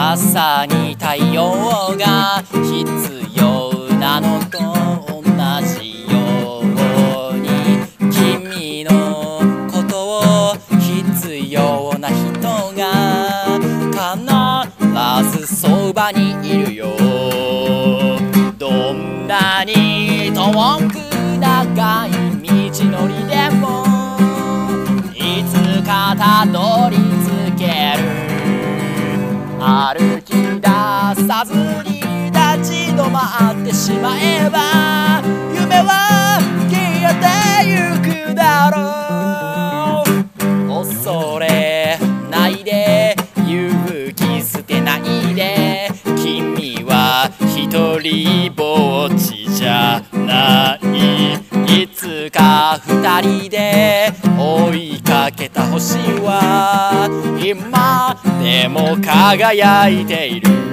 朝に太陽が必要なのと同じように、君のことを必要な人が必ずそばにいるよ。どんなに遠く長い道のりでもいつかたどり着ける。歩き出さずに立ち止まってしまえば夢は消えてゆくだろう。恐れないで、勇気捨てないで、君は一人ぼっちじゃない。いつか二人で追いかけた星は今でも輝いている。